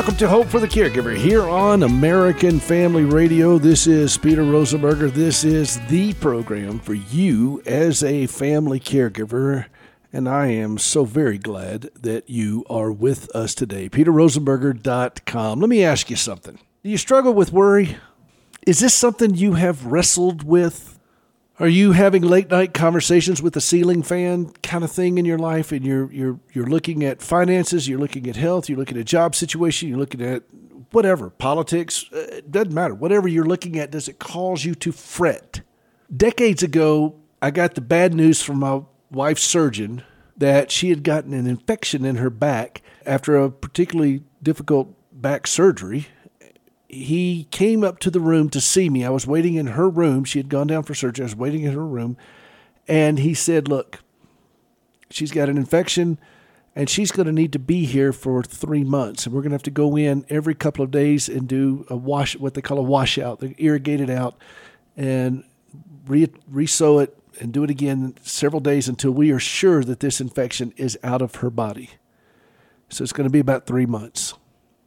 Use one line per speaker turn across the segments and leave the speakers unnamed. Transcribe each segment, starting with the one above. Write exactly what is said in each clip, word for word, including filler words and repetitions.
welcome to Hope for the Caregiver here on American Family Radio. This is Peter Rosenberger. This is the program for you as a family caregiver, and I am so very glad that you are with us today. peter rosenberger dot com. Let me ask you something. Do you struggle with worry? Is this something you have wrestled with? Are you having late night conversations with the ceiling fan kind of thing in your life, and you're you're you're looking at finances, you're looking at health, you're looking at job situation, you're looking at whatever, politics, it doesn't matter. Whatever you're looking at, does it cause you to fret? Decades ago, I got the bad news from my wife's surgeon that she had gotten an infection in her back after a particularly difficult back surgery. He came up to the room to see me. I was waiting in her room. She had gone down for surgery. I was waiting in her room. And he said, look, she's got an infection and she's going to need to be here for three months. And we're going to have to go in every couple of days and do a wash, what they call a washout. They irrigate it out and re, re-sew it and do it again several days until we are sure that this infection is out of her body. So it's going to be about three months.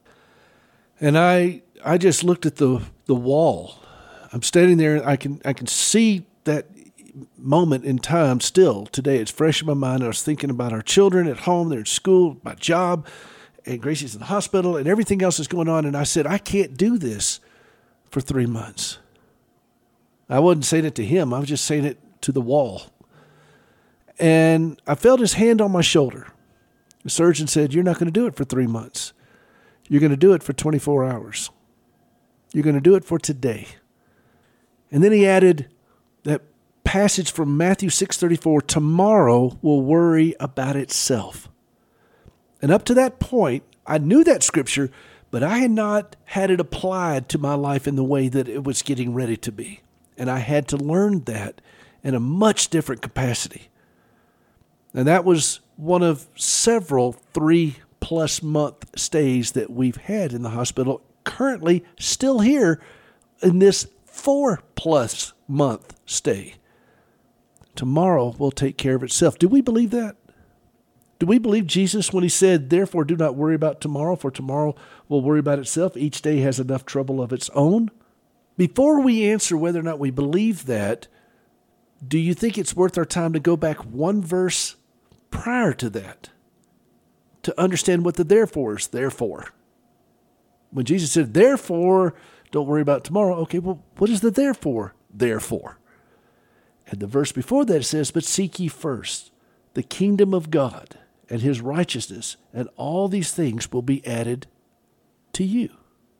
And I... I just looked at the, the wall. I'm standing there. I can I can see that moment in time still today. It's fresh in my mind. I was thinking about our children at home. They're in school, my job, and Gracie's in the hospital, and everything else is going on. And I said, I can't do this for three months. I wasn't saying it to him. I was just saying it to the wall. And I felt his hand on my shoulder. The surgeon said, you're not going to do it for three months. You're going to do it for twenty-four hours. You're going to do it for today. And then he added that passage from Matthew six thirty-four, tomorrow will worry about itself. And up to that point, I knew that scripture, but I had not had it applied to my life in the way that it was getting ready to be. And I had to learn that in a much different capacity. And that was one of several three-plus month stays that we've had in the hospital, currently still here in this four-plus month stay. Tomorrow will take care of itself. Do we believe that? Do we believe Jesus when he said, therefore do not worry about tomorrow, for tomorrow will worry about itself? Each day has enough trouble of its own. Before we answer whether or not we believe that, do you think it's worth our time to go back one verse prior to that to understand what the therefore is there for? When Jesus said, therefore, don't worry about tomorrow. Okay, well, what is the therefore? Therefore. And the verse before that says, but seek ye first the kingdom of God and his righteousness, and all these things will be added to you.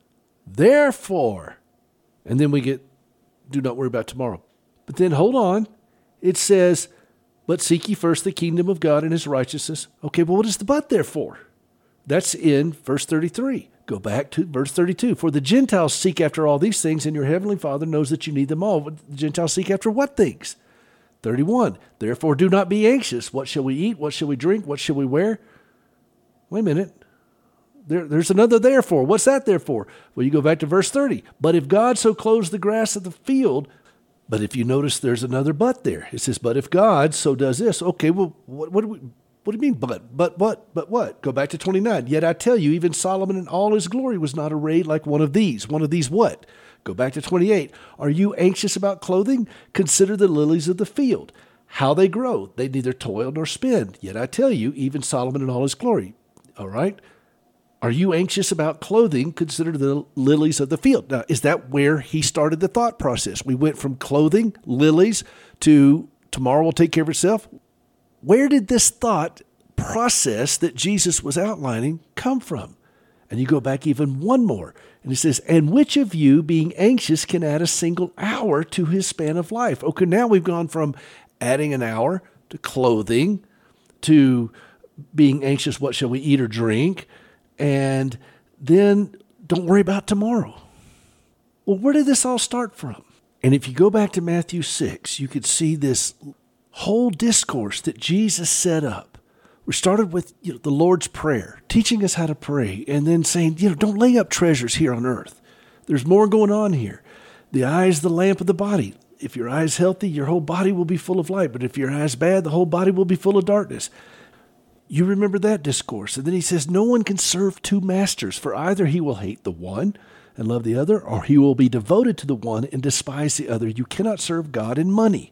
Therefore. And then we get, do not worry about tomorrow. But then hold on. It says, but seek ye first the kingdom of God and his righteousness. Okay, well, what is the but therefore? That's in verse thirty-three. Go back to verse thirty-two. For the Gentiles seek after all these things, and your heavenly Father knows that you need them all. But the Gentiles seek after what things? thirty-one. Therefore do not be anxious. What shall we eat? What shall we drink? What shall we wear? Wait a minute. There, there's another therefore. What's that therefore? Well, you go back to verse thirty. But if God so clothes the grass of the field, but if you notice there's another but there. It says, but if God so does this. Okay, well, what, what do we... What do you mean, but? But what? But what? Go back to twenty-nine. Yet I tell you, even Solomon in all his glory was not arrayed like one of these. One of these what? Go back to twenty-eight. Are you anxious about clothing? Consider the lilies of the field, how they grow. They neither toil nor spin. Yet I tell you, even Solomon in all his glory. All right? Are you anxious about clothing? Consider the lilies of the field. Now, is that where he started the thought process? We went from clothing, lilies, to tomorrow will take care of itself. Where did this thought process that Jesus was outlining come from? And you go back even one more, and it says, and which of you, being anxious, can add a single hour to his span of life? Okay, now we've gone from adding an hour to clothing to being anxious, what shall we eat or drink? And then don't worry about tomorrow. Well, where did this all start from? And if you go back to Matthew six, you could see this whole discourse that Jesus set up. We started with you know, the Lord's Prayer, teaching us how to pray, and then saying, you know, don't lay up treasures here on earth. There's more going on here. The eye is the lamp of the body. If your eye is healthy, your whole body will be full of light. But if your eye is bad, the whole body will be full of darkness. You remember that discourse. And then he says, no one can serve two masters, for either he will hate the one and love the other, or he will be devoted to the one and despise the other. You cannot serve God and money.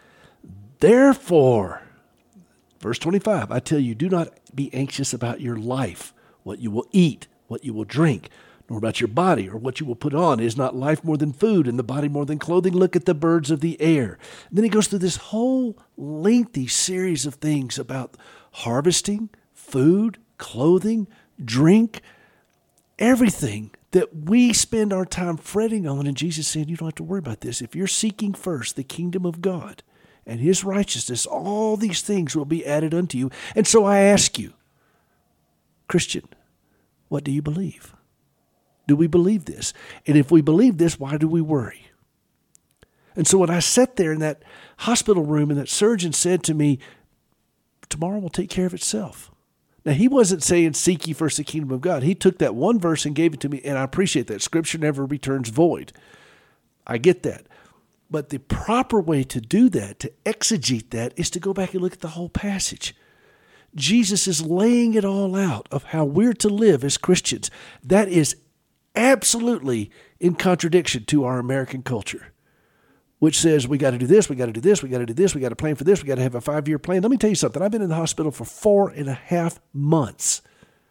Therefore, verse twenty-five, I tell you, do not be anxious about your life, what you will eat, what you will drink, nor about your body or what you will put on. Is not life more than food and the body more than clothing? Look at the birds of the air. And then he goes through this whole lengthy series of things about harvesting, food, clothing, drink, everything that we spend our time fretting on. And Jesus said, you don't have to worry about this. If you're seeking first the kingdom of God and his righteousness, all these things will be added unto you. And so I ask you, Christian, what do you believe? Do we believe this? And if we believe this, why do we worry? And so when I sat there in that hospital room and that surgeon said to me, tomorrow will take care of itself. Now, he wasn't saying, seek ye first the kingdom of God. He took that one verse and gave it to me, and I appreciate that. Scripture never returns void. I get that. But the proper way to do that, to exegete that, is to go back and look at the whole passage. Jesus is laying it all out of how we're to live as Christians. That is absolutely in contradiction to our American culture, which says we got to do this, we got to do this, we got to do this, we got to plan for this, we got to have a five-year plan. Let me tell you something. I've been in the hospital for four and a half months.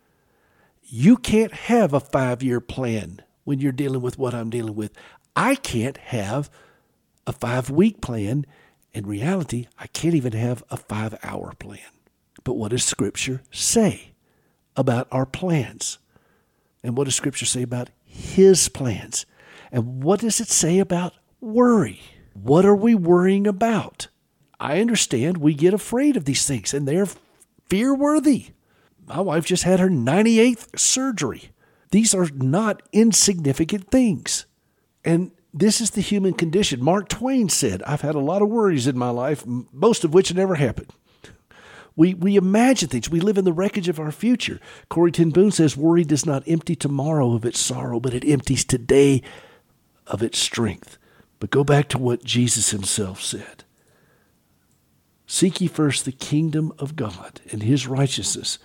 You can't have a five-year plan when you're dealing with what I'm dealing with. I can't have a five-week plan. In reality, I can't even have a five-hour plan. But what does Scripture say about our plans? And what does Scripture say about his plans? And what does it say about worry? What are we worrying about? I understand we get afraid of these things, and they're fear-worthy. My wife just had her ninety-eighth surgery. These are not insignificant things. And this is the human condition. Mark Twain said, I've had a lot of worries in my life, most of which never happened. We we imagine things. We live in the wreckage of our future. Corrie ten Boom says, worry does not empty tomorrow of its sorrow, but it empties today of its strength. But go back to what Jesus himself said. Seek ye first the kingdom of God and his righteousness,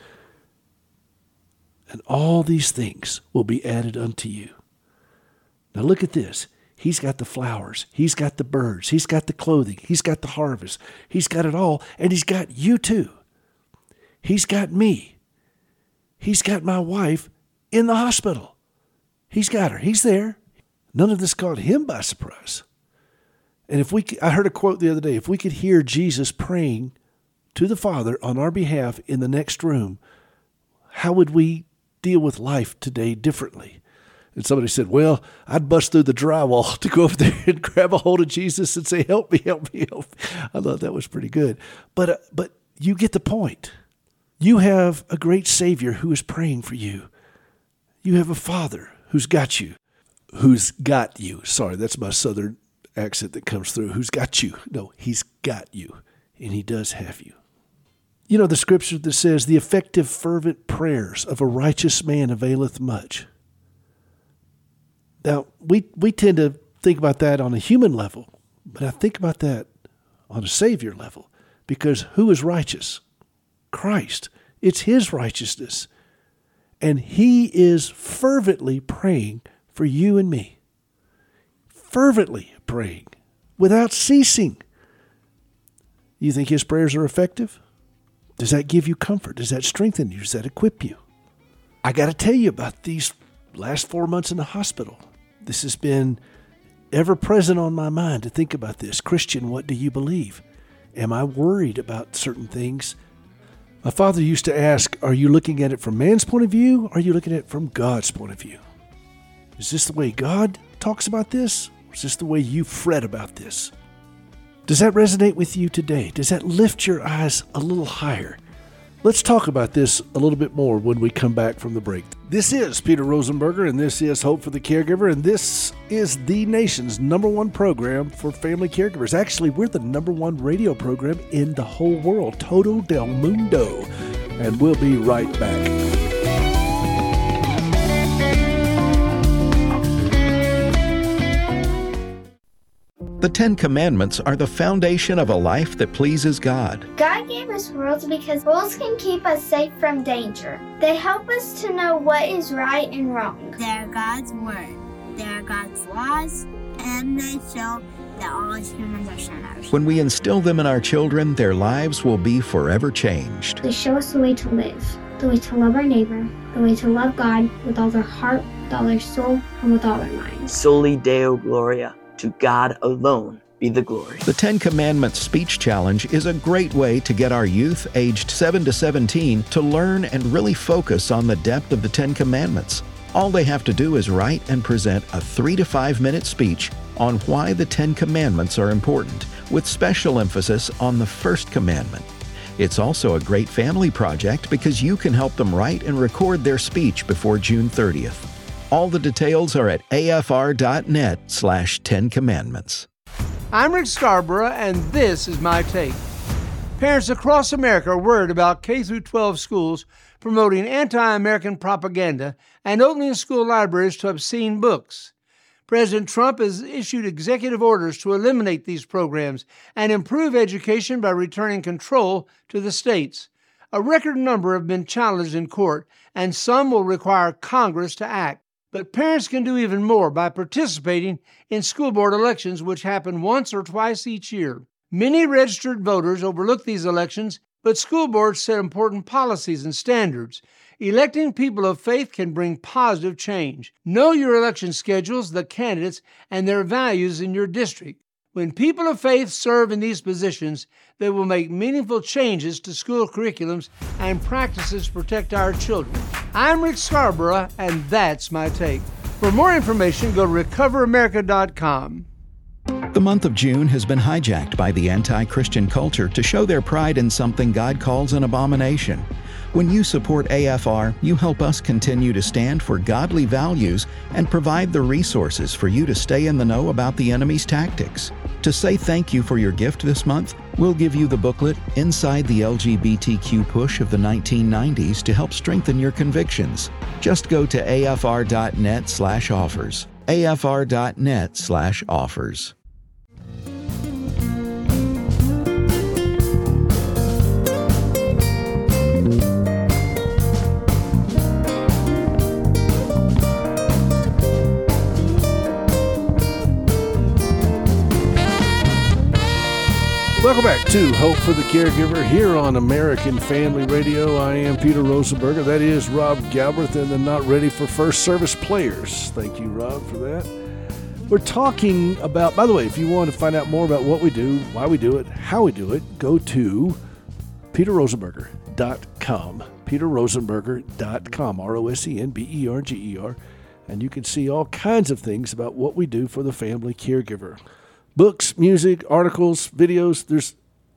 and all these things will be added unto you. Now look at this. He's got the flowers. He's got the birds. He's got the clothing. He's got the harvest. He's got it all, and he's got you too. He's got me. He's got my wife in the hospital. He's got her. He's there. None of this caught him by surprise. And if we, I heard a quote the other day, if we could hear Jesus praying to the Father on our behalf in the next room, how would we deal with life today differently? And somebody said, well, I'd bust through the drywall to go over there and grab a hold of Jesus and say, help me, help me, help me. I thought that was pretty good. But, uh, but you get the point. You have a great Savior who is praying for you. You have a Father who's got you. Who's got you. Sorry, that's my southern accent that comes through. Who's got you. No, he's got you, and he does have you. You know the scripture that says, the effective fervent prayers of a righteous man availeth much. Now, we, we tend to think about that on a human level, but I think about that on a Savior level, because who is righteous? Christ. It's his righteousness. And he is fervently praying for you and me. Fervently praying, without ceasing. You think his prayers are effective? Does that give you comfort? Does that strengthen you? Does that equip you? I got to tell you about these last four months in the hospital. This has been ever present on my mind to think about this. Christian, what do you believe? Am I worried about certain things? My father used to ask, are you looking at it from man's point of view? Or are you looking at it from God's point of view? Is this the way God talks about this? Or is this the way you fret about this? Does that resonate with you today? Does that lift your eyes a little higher? Let's talk about this a little bit more when we come back from the break. This is Peter Rosenberger, and this is Hope for the Caregiver, and this is the nation's number one program for family caregivers. Actually, we're the number one radio program in the whole world, Todo del Mundo. And we'll be right back.
The Ten Commandments are the foundation of a life that pleases God.
God gave us rules because rules can keep us safe from danger. They help us to know what is right and wrong.
They are God's word. They are God's laws, and they show that all humans are sinners.
When we instill them in our children, their lives will be forever changed.
They show us the way to live, the way to love our neighbor, the way to love God with all their heart, with all their soul, and with all their mind.
Soli Deo Gloria. To God alone be the glory.
The Ten Commandments Speech Challenge is a great way to get our youth aged seven to seventeen to learn and really focus on the depth of the Ten Commandments. All they have to do is write and present a three to five minute speech on why the Ten Commandments are important, with special emphasis on the first commandment. It's also a great family project because you can help them write and record their speech before June thirtieth. All the details are at afr.net slash Ten Commandments.
I'm Rick Scarborough, and this is My Take. Parents across America are worried about K through twelve schools promoting anti-American propaganda and opening school libraries to obscene books. President Trump has issued executive orders to eliminate these programs and improve education by returning control to the states. A record number have been challenged in court, and some will require Congress to act. But parents can do even more by participating in school board elections, which happen once or twice each year. Many registered voters overlook these elections, but school boards set important policies and standards. Electing people of faith can bring positive change. Know your election schedules, the candidates, and their values in your district. When people of faith serve in these positions, they will make meaningful changes to school curriculums and practices to protect our children. I'm Rick Scarborough, and that's my take. For more information, go to recover america dot com.
The month of June has been hijacked by the anti-Christian culture to show their pride in something God calls an abomination. When you support A F R, you help us continue to stand for godly values and provide the resources for you to stay in the know about the enemy's tactics. To say thank you for your gift this month, we'll give you the booklet Inside the L G B T Q Push of the nineteen nineties to help strengthen your convictions. Just go to afr.net slash offers. afr.net slash offers.
Welcome back to Hope for the Caregiver here on American Family Radio. I am Peter Rosenberger. That is Rob Galbraith and the Not Ready for First Service Players. Thank you, Rob, for that. We're talking about, by the way, if you want to find out more about what we do, why we do it, how we do it, go to peter rosenberger dot com. peter rosenberger dot com, R O S E N B E R G E R. And you can see all kinds of things about what we do for the family caregiver. Books, music, articles, videos, there's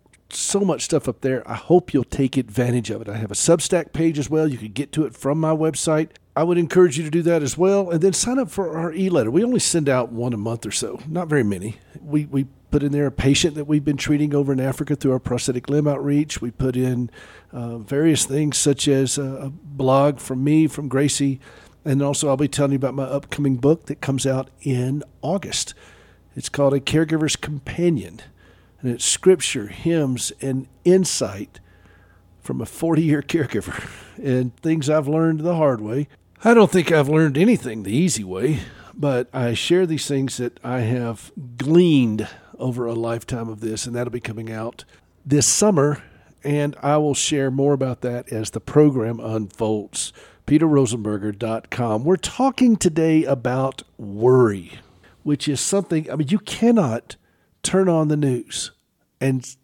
so much stuff up there. I hope you'll take advantage of it. I have a Substack page as well. You can get to it from my website. I would encourage you to do that as well. And then sign up for our e-letter. We only send out one a month or so, not very many. We we put in there a patient that we've been treating over in Africa through our prosthetic limb outreach. We put in uh, various things such as a blog from me, from Gracie. And also I'll be telling you about my upcoming book that comes out in August. It's called A Caregiver's Companion, and it's scripture, hymns, and insight from a forty-year caregiver and things I've learned the hard way. I don't think I've learned anything the easy way, but I share these things that I have gleaned over a lifetime of this, and that'll be coming out this summer, and I will share more about that as the program unfolds. peter rosenberger dot com. We're talking today about worry, which is something, I mean, you cannot turn on the news and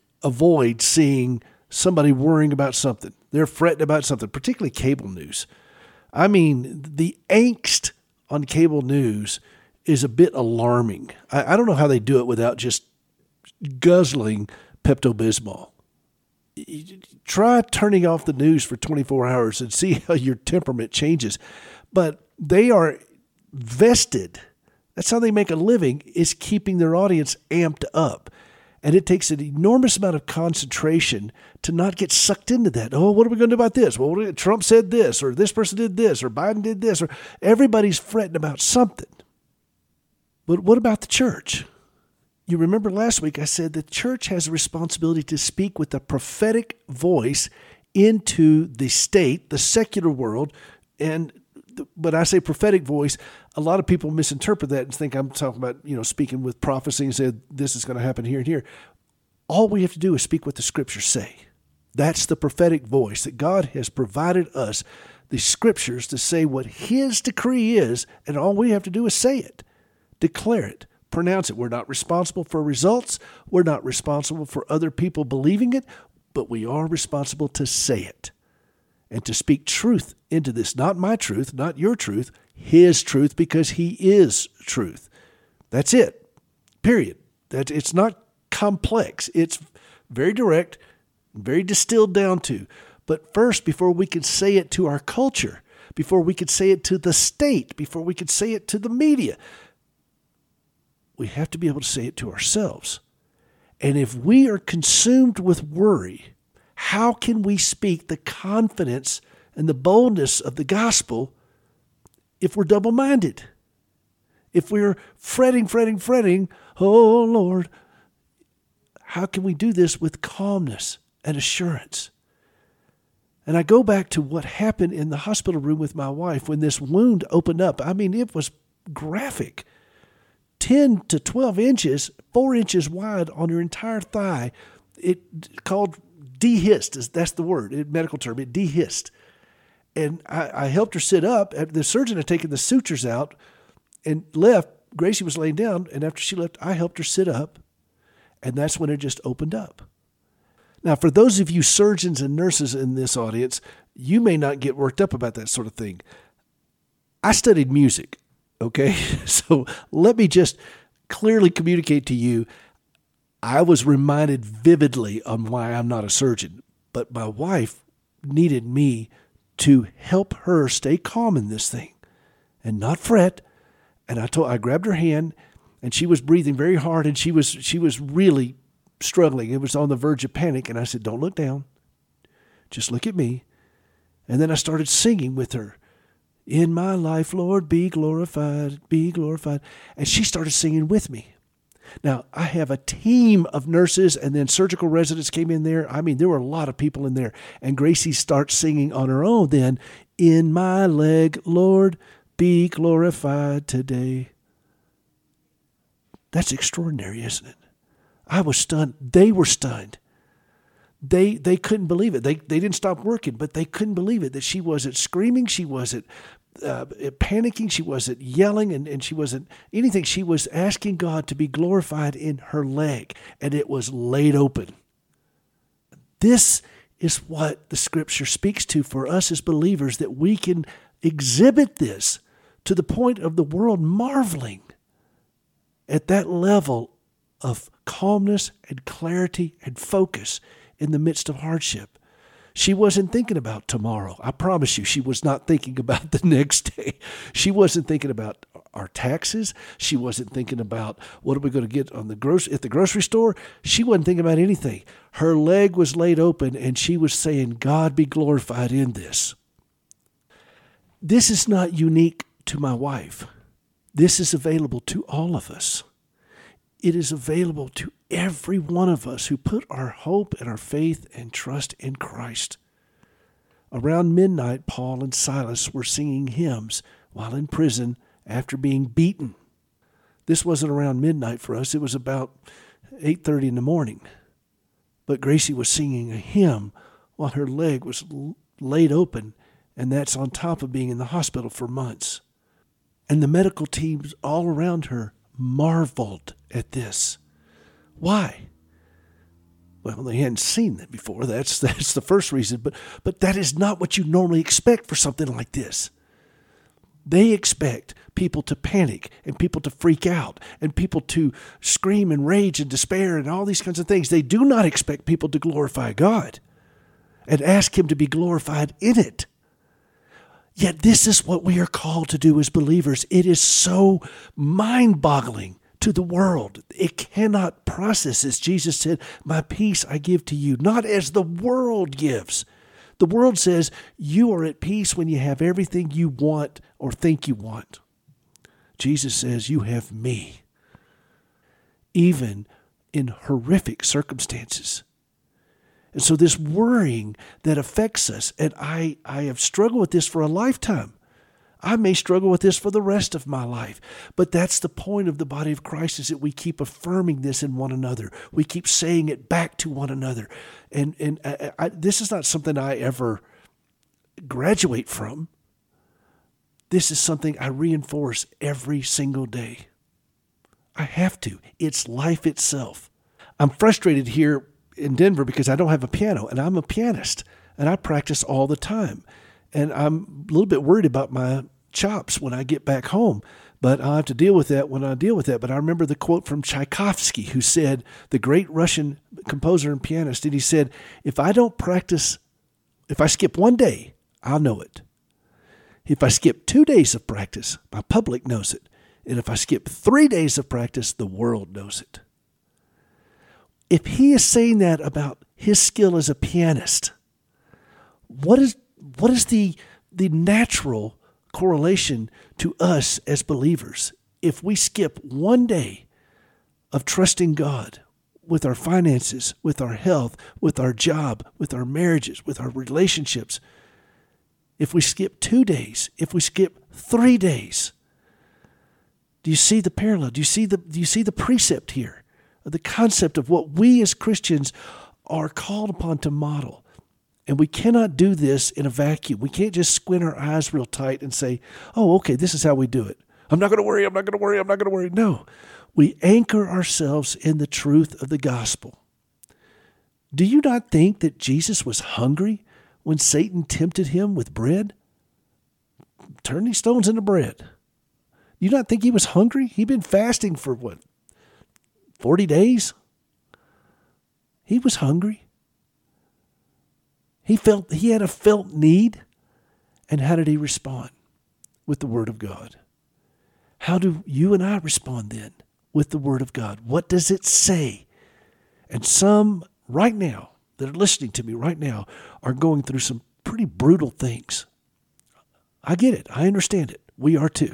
avoid seeing somebody worrying about something. They're fretting about something, particularly cable news. I mean, the angst on cable news is a bit alarming. I, I don't know how they do it without just guzzling Pepto-Bismol. Try turning off the news for twenty-four hours and see how your temperament changes. But they are vested. That's how they make a living, is keeping their audience amped up. And it takes an enormous amount of concentration to not get sucked into that. Oh, what are we going to do about this? Well, Trump said this, or this person did this, or Biden did this, or everybody's fretting about something. But what about the church? You remember last week I said the church has a responsibility to speak with a prophetic voice into the state, the secular world. And when I say prophetic voice, a lot of people misinterpret that and think I'm talking about, you know, speaking with prophecy and say this is going to happen here and here. All we have to do is speak what the scriptures say. That's the prophetic voice that God has provided us, the scriptures, to say what his decree is, and all we have to do is say it, declare it, pronounce it. We're not responsible for results. We're not responsible for other people believing it, but we are responsible to say it and to speak truth into this. Not my truth, not your truth, his truth, because he is truth. That's it, period. That it's not complex. It's very direct, very distilled down to. But first, before we can say it to our culture, before we could say it to the state, before we could say it to the media, we have to be able to say it to ourselves. And if we are consumed with worry, how can we speak the confidence and the boldness of the gospel if we're double-minded? If we're fretting, fretting, fretting, oh Lord, how can we do this with calmness and assurance? And I go back to what happened in the hospital room with my wife when this wound opened up. I mean, it was graphic. ten to twelve inches, four inches wide on her entire thigh. It called dehisced, that's the word, in medical term, it dehisced. And I, I helped her sit up. The surgeon had taken the sutures out and left. Gracie was laying down, and after she left, I helped her sit up, and that's when it just opened up. Now, for those of you surgeons and nurses in this audience, you may not get worked up about that sort of thing. I studied music, okay? So let me just clearly communicate to you, I was reminded vividly on why I'm not a surgeon, but my wife needed me to help her stay calm in this thing and not fret. And I told, I grabbed her hand, and she was breathing very hard, and she was she was really struggling. It was on the verge of panic, and I said, "Don't look down, just look at me." And then I started singing with her, "In my life, Lord, be glorified, be glorified," and she started singing with me. Now, I have a team of nurses, and then surgical residents came in there. I mean, there were a lot of people in there. And Gracie starts singing on her own then, "In my leg, Lord, be glorified today." That's extraordinary, isn't it? I was stunned. They were stunned. They they couldn't believe it. They they didn't stop working, but they couldn't believe it, that she wasn't screaming, she wasn't uh, panicking, she wasn't yelling, and, and she wasn't anything. She was asking God to be glorified in her leg, and it was laid open. This is what the Scripture speaks to for us as believers, that we can exhibit this to the point of the world marveling at that level of calmness and clarity and focus in the midst of hardship. She wasn't thinking about tomorrow. I promise you, she was not thinking about the next day. She wasn't thinking about our taxes. She wasn't thinking about what are we going to get on the gross at the grocery store. She wasn't thinking about anything. Her leg was laid open, and she was saying, "God be glorified in this." This is not unique to my wife. This is available to all of us. It is available to every one of us who put our hope and our faith and trust in Christ. Around midnight, Paul and Silas were singing hymns while in prison after being beaten. This wasn't around midnight for us. It was about eight thirty in the morning. But Gracie was singing a hymn while her leg was laid open, and that's on top of being in the hospital for months. And the medical teams all around her marveled at this. Why? Well, they hadn't seen that before. That's that's the first reason. But but that is not what you normally expect for something like this. They expect people to panic and people to freak out and people to scream and rage and despair and all these kinds of things. They do not expect people to glorify God and ask Him to be glorified in it. Yet this is what we are called to do as believers. It is so mind-boggling to the world. It cannot process this. Jesus said, "My peace I give to you, not as the world gives." The world says you are at peace when you have everything you want or think you want. Jesus says you have me. even in horrific circumstances. And so this worrying that affects us, and I, I have struggled with this for a lifetime. I may struggle with this for the rest of my life. But that's the point of the body of Christ, is that we keep affirming this in one another. We keep saying it back to one another. And, and I, I, this is not something I ever graduate from. This is something I reinforce every single day. I have to. It's life itself. I'm frustrated here in Denver because I don't have a piano, and I'm a pianist, and I practice all the time. And I'm a little bit worried about my chops when I get back home, but I'll have to deal with that when I deal with that. But I remember the quote from Tchaikovsky, who said, the great Russian composer and pianist, and he said, if I don't practice, if I skip one day, I'll know it. If I skip two days of practice, my public knows it. And if I skip three days of practice, the world knows it. If he is saying that about his skill as a pianist, what is what is the the natural correlation to us as believers if we skip one day of trusting God with our finances, with our health, with our job, with our marriages, with our relationships? If we skip two days, if we skip three days, do you see the parallel? Do you see the do you see the precept here? The concept of what we as Christians are called upon to model. And we cannot do this in a vacuum. We can't just squint our eyes real tight and say, oh, okay, this is how we do it. I'm not going to worry, I'm not going to worry, I'm not going to worry. No, we anchor ourselves in the truth of the gospel. Do you not think that Jesus was hungry when Satan tempted him with bread? Turn these stones into bread. Do you not think he was hungry? He'd been fasting for what? forty days? He was hungry. He felt he had a felt need. And how did he respond? With the Word of God. How do you and I respond then with the Word of God? What does it say? And some right now that are listening to me right now are going through some pretty brutal things. I get it. I understand it. We are too.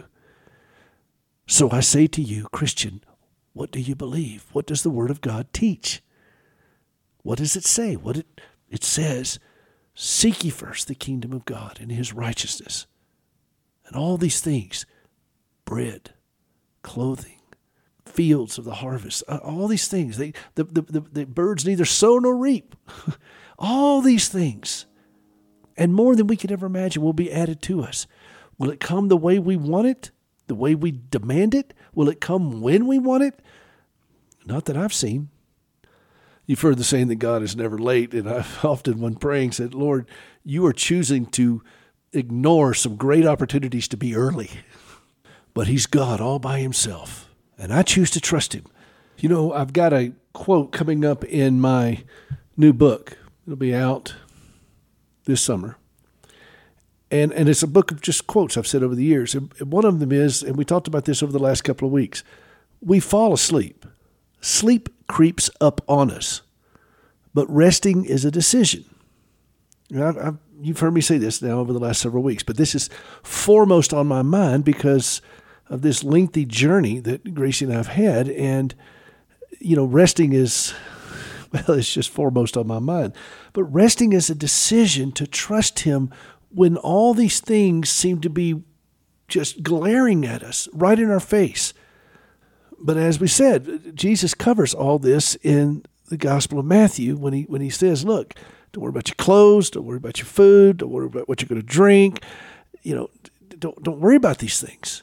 So I say to you, Christian, what do you believe? What does the Word of God teach? What does it say? What it, it says, seek ye first the kingdom of God and His righteousness. And all these things, bread, clothing, fields of the harvest, all these things, they, the, the, the, the birds neither sow nor reap. All these things, and more than we could ever imagine, will be added to us. Will it come the way we want it? The way we demand it? Will it come when we want it? Not that I've seen. You've heard the saying that God is never late, and I've often, when praying, said, Lord, you are choosing to ignore some great opportunities to be early. But He's God all by Himself, and I choose to trust Him. You know, I've got a quote coming up in my new book. It'll be out this summer. And and it's a book of just quotes I've said over the years. And one of them is, and we talked about this over the last couple of weeks, we fall asleep. Sleep creeps up on us, but resting is a decision. I've, I've, you've heard me say this now over the last several weeks, but this is foremost on my mind because of this lengthy journey that Gracie and I have had. And, you know, resting is, well, it's just foremost on my mind. But resting is a decision to trust Him when all these things seem to be just glaring at us, right in our face. But as we said, Jesus covers all this in the Gospel of Matthew when he when he says, look, don't worry about your clothes, don't worry about your food, don't worry about what you're going to drink. You know, don't don't worry about these things.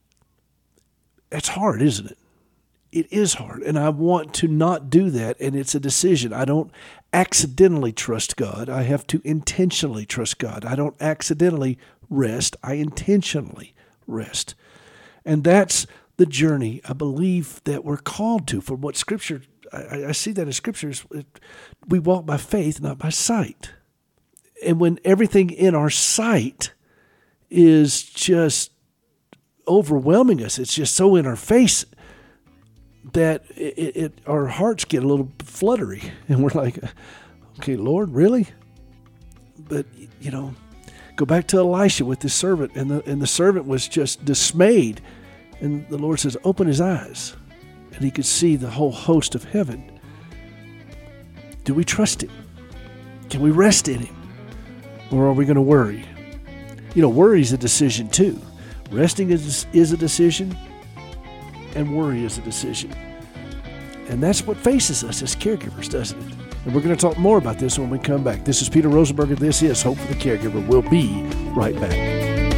That's hard, isn't it? It is hard, and I want to not do that, and it's a decision. I don't accidentally trust God. I have to intentionally trust God. I don't accidentally rest. I intentionally rest. And that's the journey I believe that we're called to. From what Scripture, I, I see that in Scriptures, we walk by faith, not by sight. And when everything in our sight is just overwhelming us, it's just so in our face that it, it our hearts get a little fluttery, and we're like, okay, Lord, really? But, you know, go back to Elisha with his servant, and the and the servant was just dismayed. And the Lord says, open his eyes. and he could see the whole host of heaven. Do we trust him? Can we rest in him? Or are we going to worry? You know, worry is a decision too. Resting is, is a decision, and worry is a decision. And that's what faces us as caregivers, doesn't it? And we're going to talk more about this when we come back. This is Peter Rosenberger. This is Hope for the Caregiver. We'll be right back.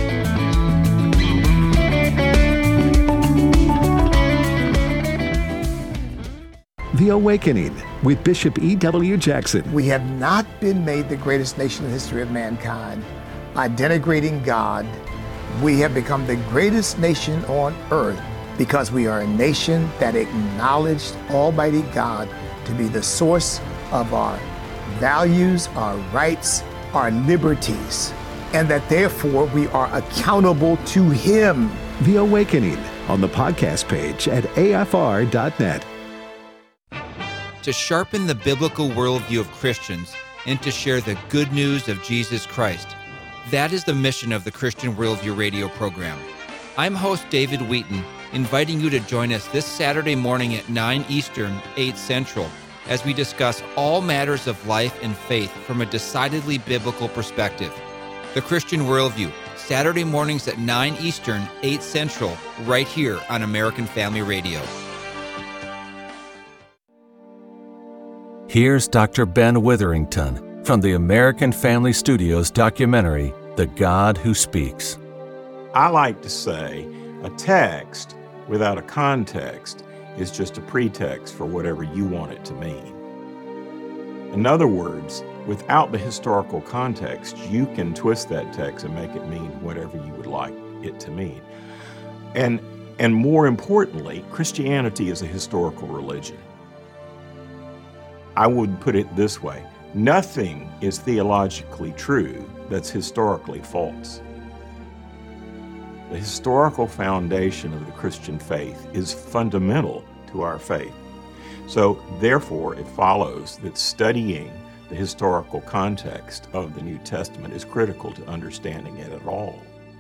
The Awakening with Bishop E W Jackson.
We have not been made the greatest nation in the history of mankind by denigrating God. We have become the greatest nation on earth because we are a nation that acknowledged Almighty God to be the source of our values, our rights, our liberties, and that therefore we are accountable to Him.
The Awakening on the podcast page at A F R dot net.
To sharpen the biblical worldview of Christians and to share the good news of Jesus Christ. That is the mission of the Christian Worldview radio program. I'm host David Wheaton, inviting you to join us this Saturday morning at nine Eastern, eight Central, as we discuss all matters of life and faith from a decidedly biblical perspective. The Christian Worldview, Saturday mornings at nine Eastern, eight Central, right here on American Family Radio.
Here's Doctor Ben Witherington from the American Family Studios documentary, The God Who Speaks.
I like to say a text without a context is just a pretext for whatever you want it to mean. In other words, without the historical context, you can twist that text and make it mean whatever you would like it to mean. And, and more importantly, Christianity is a historical religion. I would put it this way: nothing is theologically true that's historically false. The historical foundation of the Christian faith is fundamental to our faith. So, therefore, it follows that studying the historical context of the New Testament is critical to understanding it at all.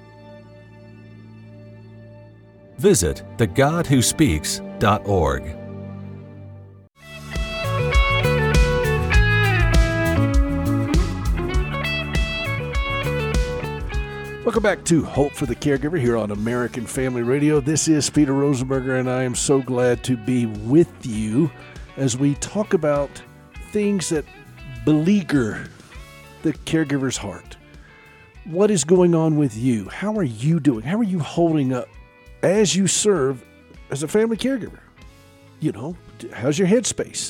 Visit the god who speaks dot org.
Welcome back to Hope for the Caregiver here on American Family Radio. This is Peter Rosenberger, and I am so glad to be with you as we talk about things that beleaguer the caregiver's heart. What is going on with you? How are you doing? How are you holding up as you serve as a family caregiver? You know, how's your headspace?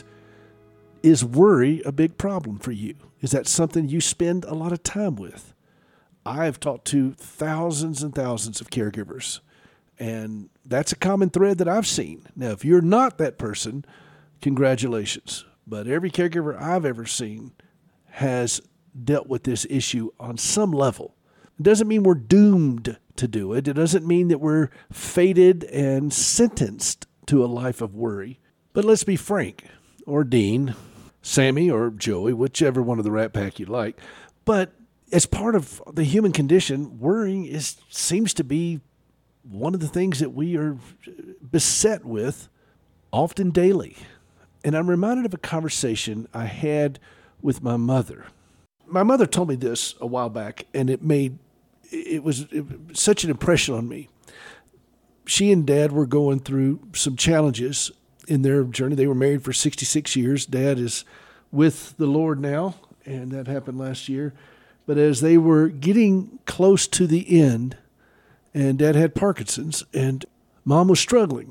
Is worry a big problem for you? Is that something you spend a lot of time with? I've talked to thousands and thousands of caregivers, and that's a common thread that I've seen. Now, if you're not that person, congratulations. But every caregiver I've ever seen has dealt with this issue on some level. It doesn't mean we're doomed to do it. It doesn't mean that we're fated and sentenced to a life of worry. But let's be frank, or Dean, Sammy, or Joey, whichever one of the Rat Pack you like. But as part of the human condition, worrying is seems to be one of the things that we are beset with often daily. And I'm reminded of a conversation I had with my mother. My mother told me this a while back, and it made it was, it was such an impression on me. She and Dad were going through some challenges in their journey. They were married for sixty-six years. Dad is with the Lord now, and that happened last year. But as they were getting close to the end, and Dad had Parkinson's, and Mom was struggling,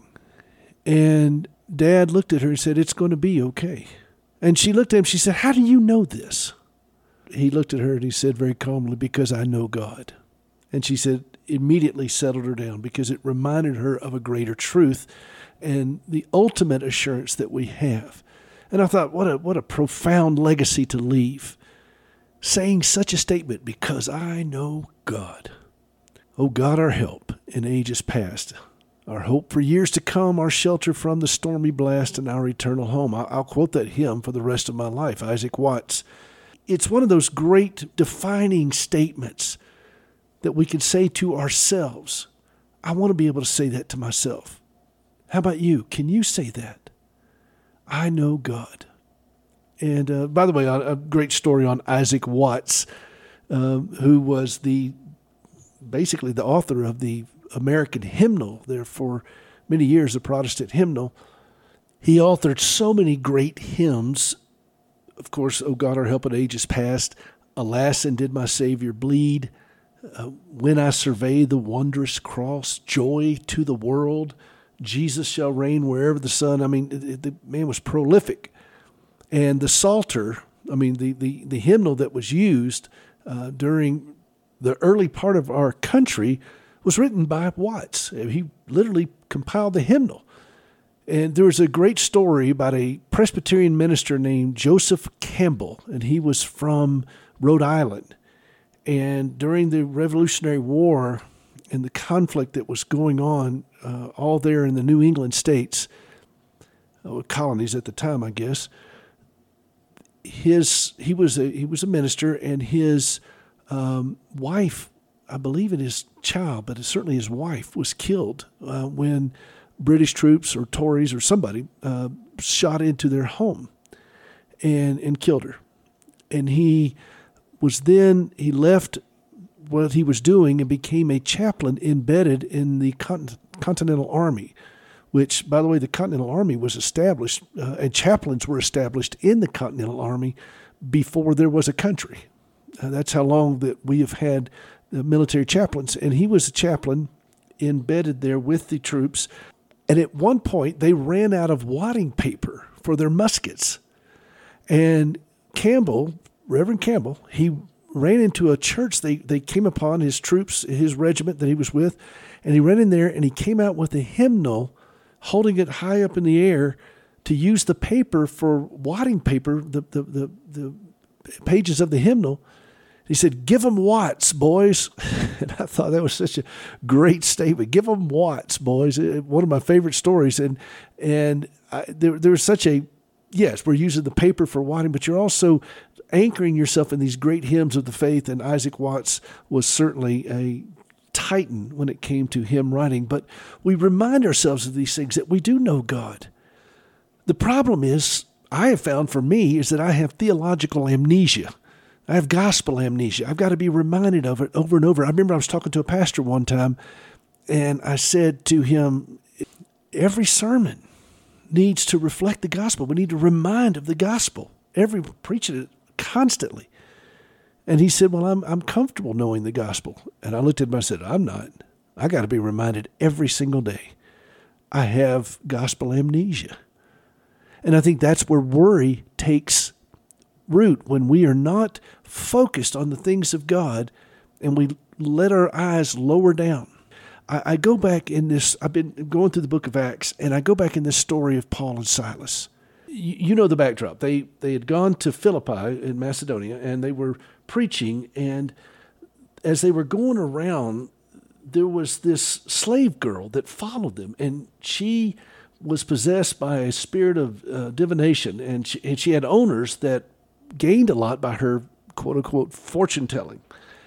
and Dad looked at her and said, "It's going to be okay." And she looked at him, she said, "How do you know this?" He looked at her and he said very calmly, "Because I know God." And she said, immediately settled her down because it reminded her of a greater truth and the ultimate assurance that we have. And I thought, what a what a profound legacy to leave. Saying such a statement, because I know God. Oh God, our help in ages past, our hope for years to come, our shelter from the stormy blast, and our eternal home. I'll quote that hymn for the rest of my life, Isaac Watts. It's one of those great defining statements that we can say to ourselves. I want to be able to say that to myself. How about you? Can you say that? I know God. And uh, by the way, a great story on Isaac Watts, uh, who was the basically the author of the American hymnal there for many years, the Protestant hymnal. He authored so many great hymns. Of course, O God, our help in ages past, Alas, and did my Savior bleed, uh, When I survey the wondrous cross, Joy to the world, Jesus shall reign wherever the sun. I mean, the, the man was prolific. And the Psalter, I mean, the, the, the hymnal that was used uh, during the early part of our country was written by Watts. He literally compiled the hymnal. And there was a great story about a Presbyterian minister named Joseph Campbell, and he was from Rhode Island. And during the Revolutionary War and the conflict that was going on uh, all there in the New England states, uh, colonies at the time, I guess, his he was a he was a minister, and his um, wife, I believe it is child, but certainly his wife, was killed uh, when British troops or Tories or somebody uh, shot into their home and and killed her. And he was then, he left what he was doing and became a chaplain embedded in the Cont- Continental Army, which, by the way, the Continental Army was established, uh, and chaplains were established in the Continental Army before there was a country. Uh, that's how long that we have had uh, military chaplains. And he was a chaplain embedded there with the troops. And at one point, they ran out of wadding paper for their muskets. And Campbell, Reverend Campbell, he ran into a church. They they came upon his troops, his regiment that he was with, and he ran in there and he came out with a hymnal, holding it high up in the air to use the paper for wadding paper, the the the, the pages of the hymnal. He said, "Give them Watts, boys." And I thought that was such a great statement. Give them Watts, boys. One of my favorite stories. And and I, there there was such a, yes, we're using the paper for wadding, but you're also anchoring yourself in these great hymns of the faith. And Isaac Watts was certainly a titan when it came to hymn writing. But we remind ourselves of these things, that we do know God. The problem is, I have found for me, is that I have theological amnesia. I have gospel amnesia. I've got to be reminded of it over and over. I remember I was talking to a pastor one time, and I said to him, every sermon needs to reflect the gospel. We need to remind of the gospel. Every preaching it constantly. And he said, well, I'm I'm comfortable knowing the gospel. And I looked at him and I said, I'm not. I got to be reminded every single day. I have gospel amnesia. And I think that's where worry takes root, when we are not focused on the things of God and we let our eyes lower down. I, I go back in this, I've been going through the book of Acts, and I go back in this story of Paul and Silas. You, you know the backdrop. They they had gone to Philippi in Macedonia, and they were preaching, and as they were going around, there was this slave girl that followed them, and she was possessed by a spirit of uh, divination, and she, and she had owners that gained a lot by her, quote-unquote, fortune-telling.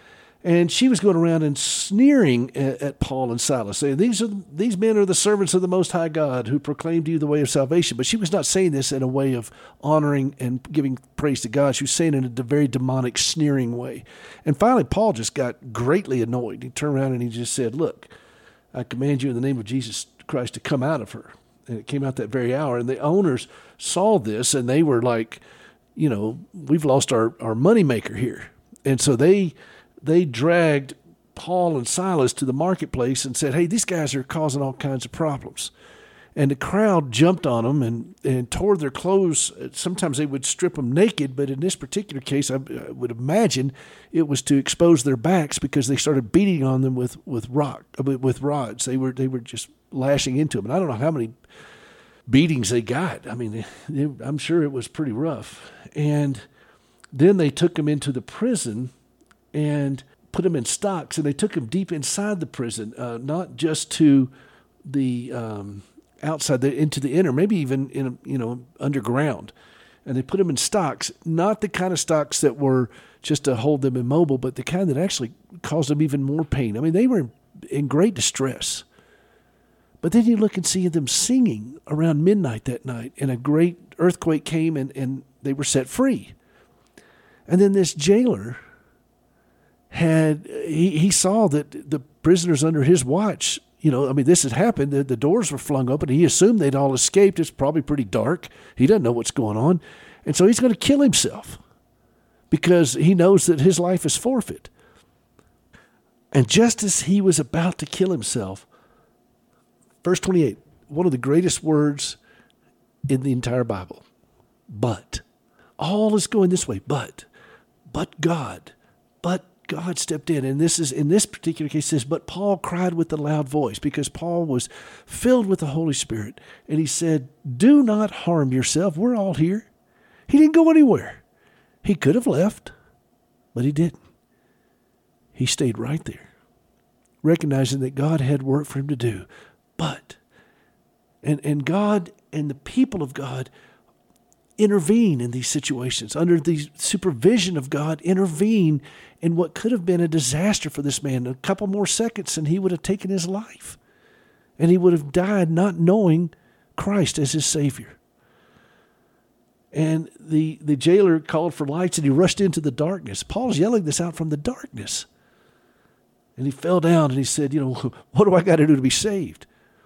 And she was going around and sneering at, at Paul and Silas, saying, these are these men are the servants of the Most High God who proclaim to you the way of salvation. But she was not saying this in a way of honoring and giving praise to God. She was saying it in a very demonic, sneering way. And finally, Paul just got greatly annoyed. He turned around and he just said, look, I command you in the name of Jesus Christ to come out of her. And it came out that very hour. And the owners saw this, and they were like, you know, we've lost our, our moneymaker here. And so they they dragged Paul and Silas to the marketplace and said, hey, these guys are causing all kinds of problems. And the crowd jumped on them and, and tore their clothes. Sometimes they would strip them naked, but in this particular case, I, I would imagine it was to expose their backs, because they started beating on them with, with rock with rods. They were they were just lashing into them. And I don't know how many beatings they got. I mean, they, they, I'm sure it was pretty rough. And then they took him into the prison and put him in stocks, and they took him deep inside the prison, uh, not just to the um, outside, the, into the inner, maybe even in you know underground. And they put him in stocks, not the kind of stocks that were just to hold them immobile, but the kind that actually caused them even more pain. I mean, they were in great distress. But then you look and see them singing around midnight that night, and a great earthquake came, and, and they were set free. And then this jailer had, he, he saw that the prisoners under his watch, you know, I mean, this had happened. The, the doors were flung open. He assumed they'd all escaped. It's probably pretty dark. He doesn't know what's going on. And so he's going to kill himself because he knows that his life is forfeit. And just as he was about to kill himself, verse twenty-eight, one of the greatest words in the entire Bible, but. All is going this way, but, but God, but God stepped in. And this is, in this particular case, says, but Paul cried with a loud voice, because Paul was filled with the Holy Spirit. And he said, do not harm yourself. We're all here. He didn't go anywhere. He could have left, but he didn't. He stayed right there, recognizing that God had work for him to do. But, and, and God and the people of God intervene in these situations. Under the supervision of God, intervene in what could have been a disaster for this man. A couple more seconds and he would have taken his life. And he would have died not knowing Christ as his Savior. And the, the jailer called for lights and he rushed into the darkness. Paul's yelling this out from the darkness. And he fell down and he said, you know, what do I got to do to be saved?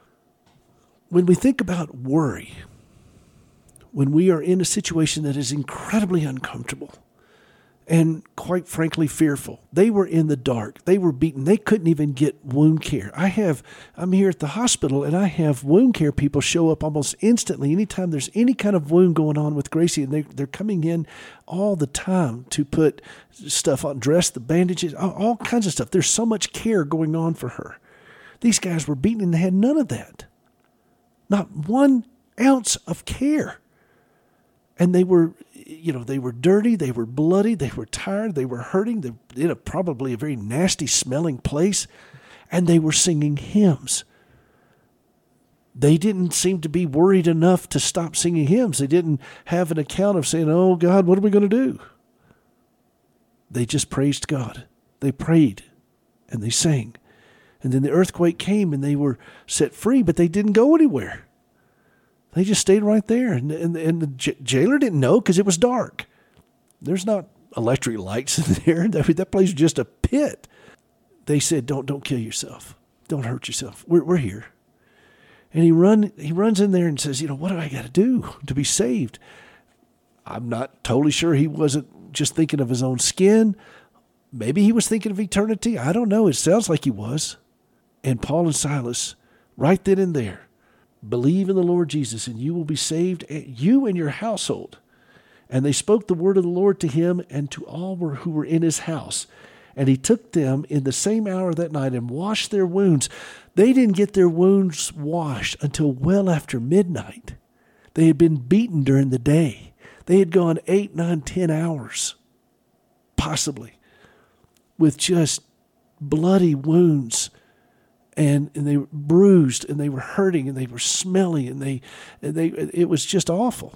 When we think about worry, when we are in a situation that is incredibly uncomfortable and quite frankly fearful, they were in the dark. They were beaten. They couldn't even get wound care. I have, I'm here at the hospital and I have wound care people show up almost instantly anytime there's any kind of wound going on with Gracie, and they, they're coming in all the time to put stuff on, dress the bandages, all, all kinds of stuff. There's so much care going on for her. These guys were beaten and they had none of that. Not one ounce of care. And they were, you know, they were dirty, they were bloody, they were tired, they were hurting, they were in a probably a very nasty smelling place, and they were singing hymns. They didn't seem to be worried enough to stop singing hymns. They didn't have an account of saying, oh God, what are we going to do? They just praised God. They prayed and they sang. And then the earthquake came and they were set free, but they didn't go anywhere. They just stayed right there. And, and, and the j- jailer didn't know because it was dark. There's not electric lights in there. That, that place was just a pit. They said, don't don't kill yourself. Don't hurt yourself. We're, we're here. And he run he runs in there and says, you know, what do I got to do to be saved? I'm not totally sure he wasn't just thinking of his own skin. Maybe he was thinking of eternity. I don't know. It sounds like he was. And Paul and Silas, right then and there, believe in the Lord Jesus and you will be saved, you and your household. And they spoke the word of the Lord to him and to all who were in his house. And he took them in the same hour that night and washed their wounds. They didn't get their wounds washed until well after midnight. They had been beaten during the day. They had gone eight, nine, ten hours, possibly, with just bloody wounds. And, and they were bruised and they were hurting and they were smelly and they, and they, it was just awful.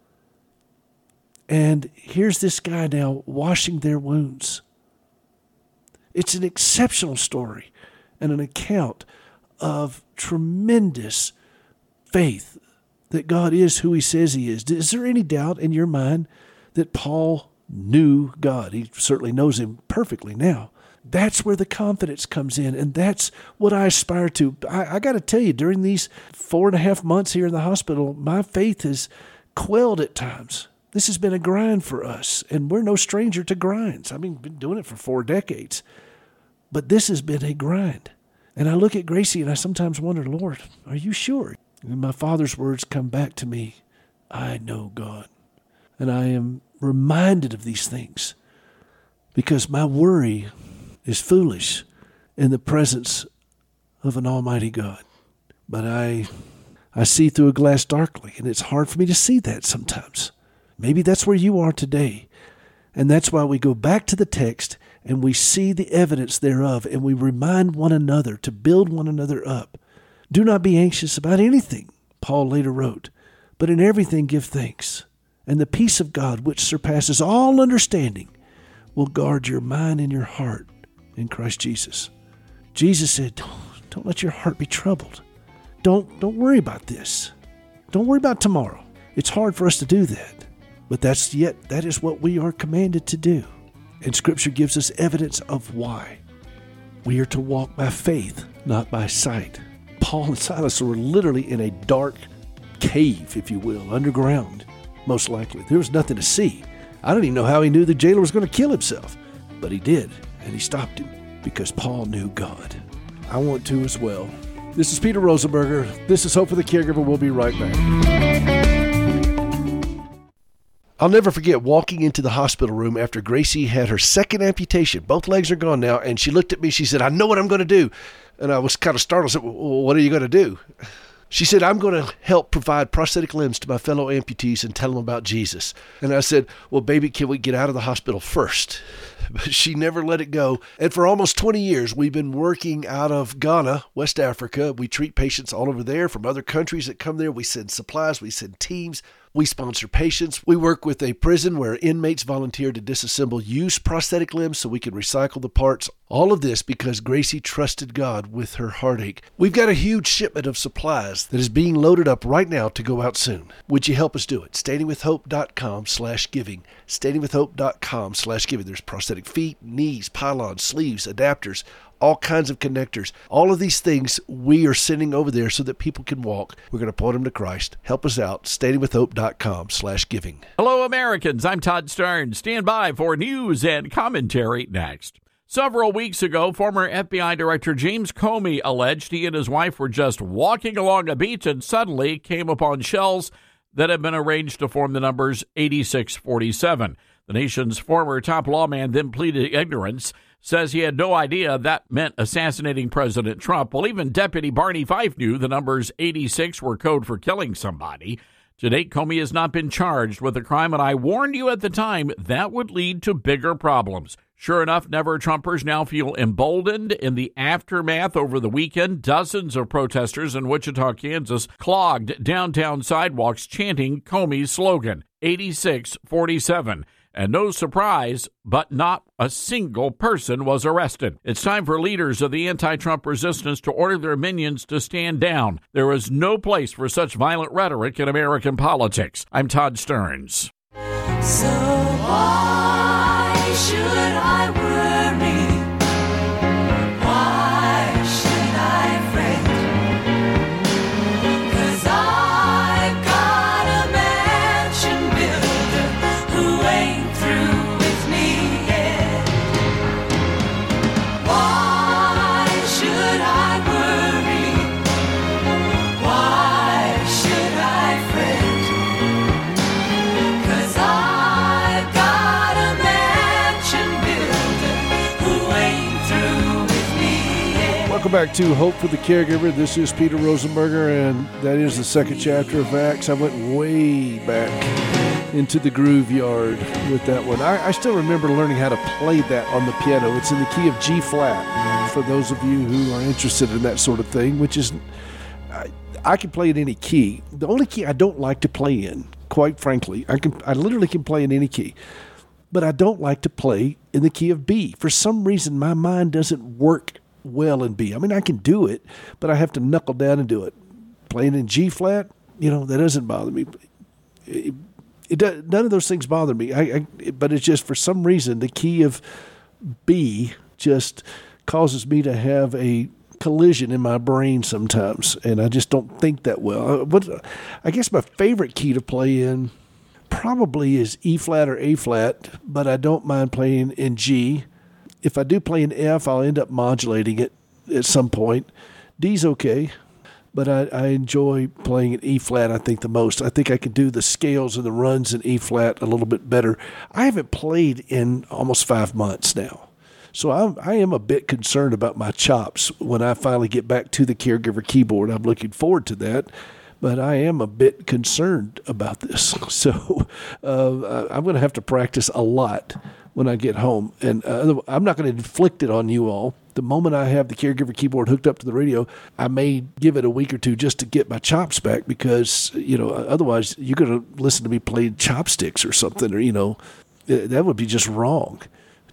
And here's this guy now washing their wounds. It's an exceptional story and an account of tremendous faith that God is who he says he is. Is there any doubt in your mind that Paul knew God? He certainly knows him perfectly now. That's where the confidence comes in, and that's what I aspire to. I, I got to tell you, during these four and a half months here in the hospital, my faith has quelled at times. This has been a grind for us, and we're no stranger to grinds. I mean, been doing it for four decades, but this has been a grind. And I look at Gracie, and I sometimes wonder, Lord, are you sure? And my Father's words come back to me, I know God. And I am reminded of these things because my worry is foolish in the presence of an almighty God. But I I see through a glass darkly, and it's hard for me to see that sometimes. Maybe that's where you are today. And that's why we go back to the text and we see the evidence thereof, and we remind one another to build one another up. Do not be anxious about anything, Paul later wrote, but in everything give thanks. And the peace of God, which surpasses all understanding, will guard your mind and your heart in Christ Jesus. Jesus said, don't let your heart be troubled. don't don't worry about this. Don't worry about tomorrow. It's hard for us to do that. But that's yet that is what we are commanded to do. And Scripture gives us evidence of why. We are to walk by faith, not by sight. Paul and Silas were literally in a dark cave, if you will, underground, most likely. There was nothing to see. I don't even know how he knew the jailer was going to kill himself. But he did, and he stopped him because Paul knew God. I want to as well. This is Peter Rosenberger. This is Hope for the Caregiver. We'll be right back. I'll never forget walking into the hospital room after Gracie had her second amputation. Both legs are gone now, and she looked at me. She said, I know what I'm going to do. And I was kind of startled. I said, well, what are you going to do? She said, I'm going to help provide prosthetic limbs to my fellow amputees and tell them about Jesus. And I said, well, baby, can we get out of the hospital first? But she never let it go. And for almost twenty years, we've been working out of Ghana, West Africa. We treat patients all over there from other countries that come there. We send supplies. We send teams. We sponsor patients. We work with a prison where inmates volunteer to disassemble used prosthetic limbs so we can recycle the parts. All of this because Gracie trusted God with her heartache. We've got a huge shipment of supplies that is being loaded up right now to go out soon. Would you help us do it? standingwithhope.com slash giving. standingwithhope.com slash giving. There's prosthetic feet, knees, pylons, sleeves, adapters, all kinds of connectors. All of these things we are sending over there so that people can walk. We're going to point them to Christ. Help us out. standingwithhope.com slash giving.
Hello, Americans. I'm Todd Starnes. Stand by for news and commentary next. Several weeks ago, former F B I Director James Comey alleged he and his wife were just walking along a beach and suddenly came upon shells that had been arranged to form the numbers eighty-six forty-seven. The nation's former top lawman then pleaded ignorance, says he had no idea that meant assassinating President Trump. Well, even Deputy Barney Fife knew the numbers eighty-six were code for killing somebody. To date, Comey has not been charged with the crime, and I warned you at the time that would lead to bigger problems. Sure enough, Never-Trumpers now feel emboldened. In the aftermath over the weekend, dozens of protesters in Wichita, Kansas, clogged downtown sidewalks chanting Comey's slogan, eighty-six forty-seven. And no surprise, but not a single person was arrested. It's time for leaders of the anti-Trump resistance to order their minions to stand down. There is no place for such violent rhetoric in American politics. I'm Todd Starnes.
So why should I worry? Why should I fret? 'Cause I've got a mansion builder who ain't through with me yet. Why should I worry? Why should I fret? 'Cause I've got a mansion builder who ain't through with me yet.
Welcome back to Hope for the Caregiver. This is Peter Rosenberger, and that is the second chapter of Acts. I went way back into the groove yard with that one. I, I still remember learning how to play that on the piano. It's in the key of G flat, for those of you who are interested in that sort of thing, which is, I, I can play in any key. The only key I don't like to play in, quite frankly, I can I literally can play in any key, but I don't like to play in the key of B. For some reason, my mind doesn't work well in B. I mean, I can do it, but I have to knuckle down and do it. Playing in G flat, you know, that doesn't bother me. It, it does, none of those things bother me. I, I, but it's just for some reason the key of B just causes me to have a collision in my brain sometimes, and I just don't think that well. What I guess my favorite key to play in probably is E flat or A flat, but I don't mind playing in G. If I do play in F, I'll end up modulating it at some point. D's okay, but I, I enjoy playing in E flat, I think, the most. I think I can do the scales and the runs in E flat a little bit better. I haven't played in almost five months now, so I'm, I am a bit concerned about my chops when I finally get back to the caregiver keyboard. I'm looking forward to that, but I am a bit concerned about this. So uh, I'm going to have to practice a lot when I get home, and uh, I'm not going to inflict it on you all. The moment I have the caregiver keyboard hooked up to the radio, I may give it a week or two just to get my chops back, because, you know, otherwise you're going to listen to me play chopsticks or something, or, you know, that would be just wrong.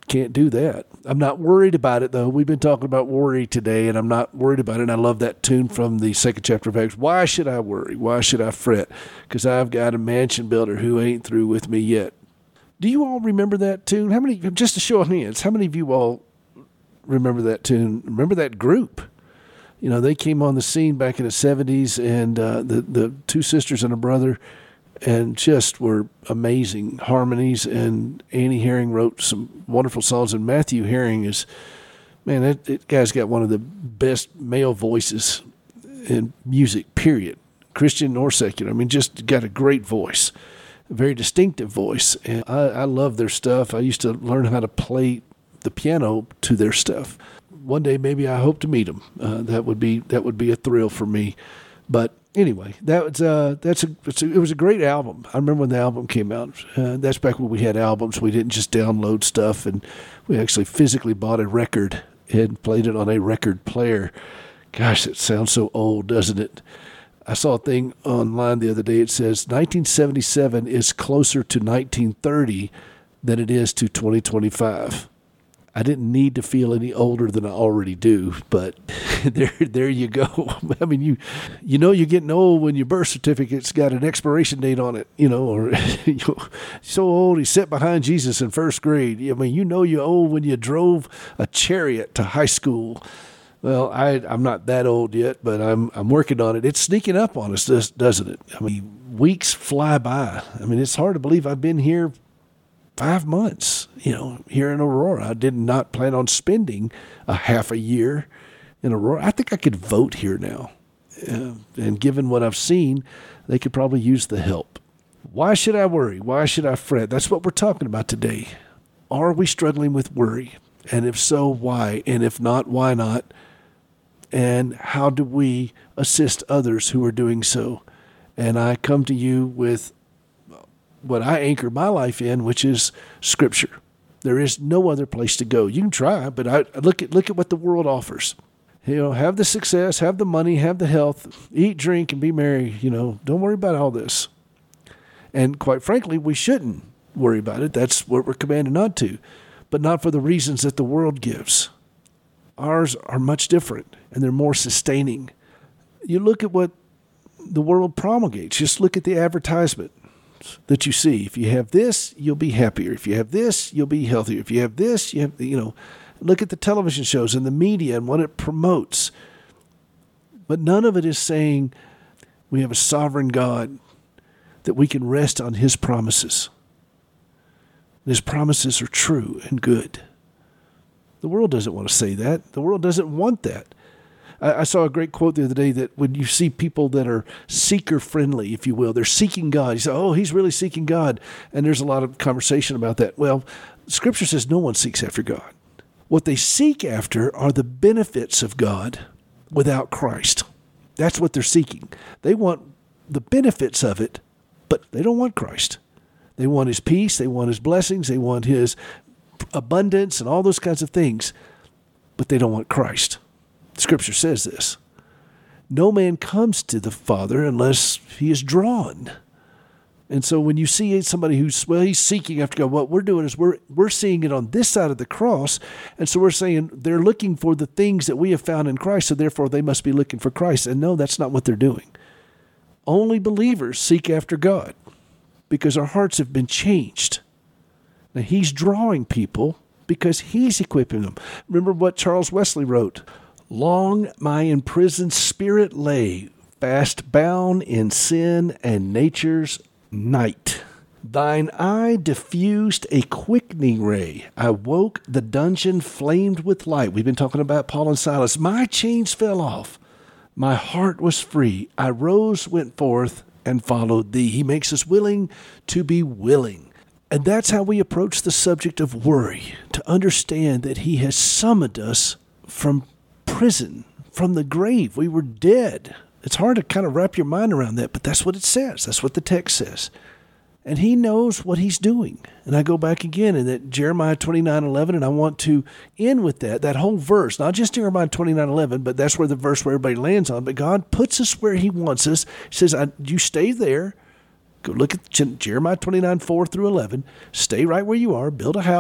can't do that. I'm not worried about it, though. We've been talking about worry today, and I'm not worried about it. And I love that tune from the second chapter of Acts. Why should I worry? Why should I fret? Because I've got a mansion builder who ain't through with me yet. Do you all remember that tune? How many, just a show of hands, how many of you all remember that tune? Remember that group? You know, they came on the scene back in the seventies, and uh, the, the two sisters and a brother, and just were amazing harmonies. And Annie Herring wrote some wonderful songs, and Matthew Herring is, man, that, that guy's got one of the best male voices in music, period, Christian or secular. I mean, just got a great voice, a very distinctive voice. And I, I love their stuff. I used to learn how to play the piano to their stuff. One day, maybe I hope to meet them. Uh, that would be that would be a thrill for me. But anyway, that was uh, that's a, it's a it was a great album. I remember when the album came out. Uh, that's back when we had albums. We didn't just download stuff, and we actually physically bought a record and played it on a record player. Gosh, it sounds so old, doesn't it? I saw a thing online the other day. It says nineteen seventy-seven is closer to nineteen thirty than it is to twenty twenty-five. I didn't need to feel any older than I already do, but there there you go. I mean, you you know you're getting old when your birth certificate's got an expiration date on it, you know, or you're so old he sat behind Jesus in first grade. I mean, you know you're old when you drove a chariot to high school. Well, I, I'm not that old yet, but I'm I'm working on it. It's sneaking up on us, doesn't it? I mean, weeks fly by. I mean, it's hard to believe I've been here five months, you know, here in Aurora. I did not plan on spending a half a year in Aurora. I think I could vote here now. Uh, and given what I've seen, they could probably use the help. Why should I worry? Why should I fret? That's what we're talking about today. Are we struggling with worry? And if so, why? And if not, why not? And how do we assist others who are doing so? And I come to you with what I anchor my life in, which is Scripture. There is no other place to go. You can try, but I look at look at what the world offers. You know, have the success, have the money, have the health, eat, drink, and be merry. You know, don't worry about all this. And quite frankly, we shouldn't worry about it. That's what we're commanded not to, but not for the reasons that the world gives. Ours are much different, and they're more sustaining. You look at what the world promulgates. Just look at the advertisement that you see. If you have this, you'll be happier. If you have this, you'll be healthier. If you have this, you have, you know, look at the television shows and the media and what it promotes. But none of it is saying we have a sovereign God, that we can rest on His promises. His promises are true and good. The world doesn't want to say that. The world doesn't want that. I saw a great quote the other day that when you see people that are seeker-friendly, if you will, they're seeking God. You say, oh, he's really seeking God. And there's a lot of conversation about that. Well, Scripture says no one seeks after God. What they seek after are the benefits of God without Christ. That's what they're seeking. They want the benefits of it, but they don't want Christ. They want His peace. They want His blessings. They want His abundance and all those kinds of things, but they don't want Christ. Scripture says this. No man comes to the Father unless he is drawn. And so when you see somebody who's, well, he's seeking after God, what we're doing is we're we're seeing it on this side of the cross. And so we're saying they're looking for the things that we have found in Christ, so therefore they must be looking for Christ. And no, that's not what they're doing. Only believers seek after God because our hearts have been changed. Now, He's drawing people because He's equipping them. Remember what Charles Wesley wrote. Long my imprisoned spirit lay, fast bound in sin and nature's night. Thine eye diffused a quickening ray. I woke, the dungeon flamed with light. We've been talking about Paul and Silas. My chains fell off. My heart was free. I rose, went forth, and followed thee. He makes us willing to be willing. And that's how we approach the subject of worry, to understand that He has summoned us from prison, from the grave. We were dead. It's hard to kind of wrap your mind around that, but that's what it says. That's what the text says. And He knows what He's doing. And I go back again in that Jeremiah twenty-nine eleven, and I want to end with that, that whole verse, not just Jeremiah twenty-nine eleven, but that's where the verse where everybody lands on. But God puts us where He wants us. He says, I, you stay there. Go look at Jeremiah twenty-nine four through eleven. Stay right where you are. Build a house.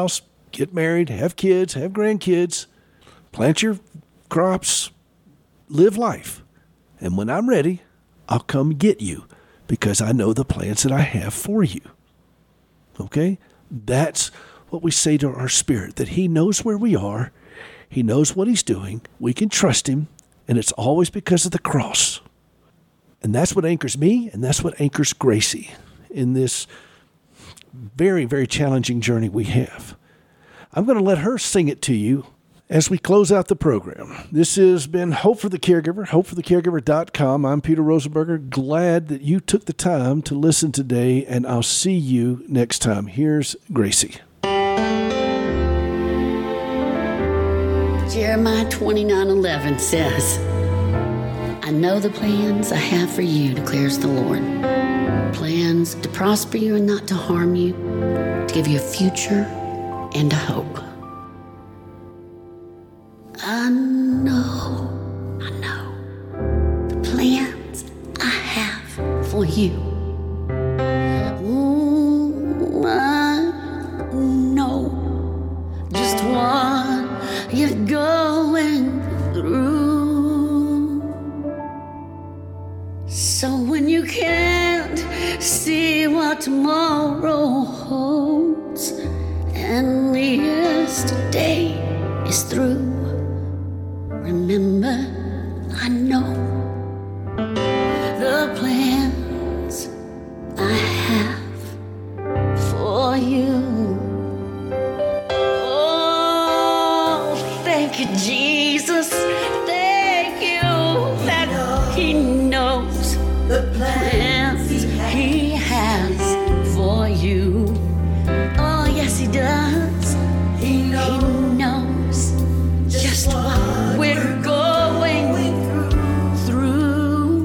get married, have kids, have grandkids, plant your crops, live life. And when I'm ready, I'll come get you because I know the plans that I have for you. Okay? That's what we say to our spirit, that he knows where we are. He knows what he's doing. We can trust him. And it's always because of the cross. And that's what anchors me, and that's what anchors Gracie in this very, very challenging journey we have. I'm going to let her sing it to you as we close out the program. This has been Hope for the Caregiver, hope for the caregiver dot com. I'm Peter Rosenberger. Glad that you took the time to listen today, and I'll see you next time. Here's Gracie.
Jeremiah twenty-nine eleven says, I know the plans I have for you, declares the Lord. Plans to prosper you and not to harm you, to give you a future and a hope. I know, I know the plans I have for you. Mm, I know just what you're going through. So when you can't see what tomorrow holds and yesterday is through, remember, I know the plans I have for you. Oh, thank you, Jesus. Thank you that he knows the plans he has for you. Oh, yes, he does. He knows just what we're going through.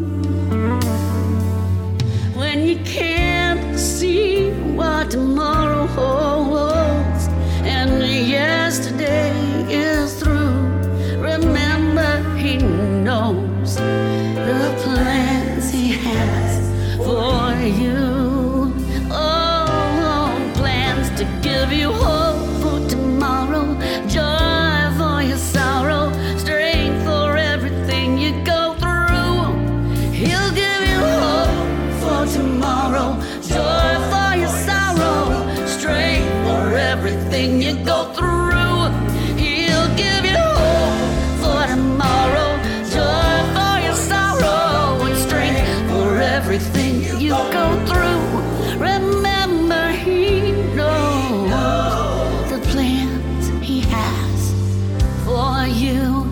When you can't see what tomorrow holds and yesterday is through, remember he knows the plans he has for you. Oh, plans to give you hope for tomorrow, joy for your sorrow, strength for everything you go through. He'll give you hope for tomorrow, joy for your sorrow, strength for everything you go through. He'll give you hope for tomorrow, joy for your sorrow, and strength for everything you go through. Remember, he knows the plans he has for you.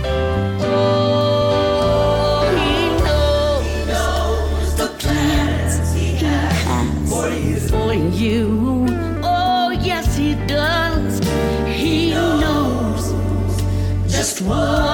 Oh, he knows the plans he has for you. Oh, yes, he does. He knows just what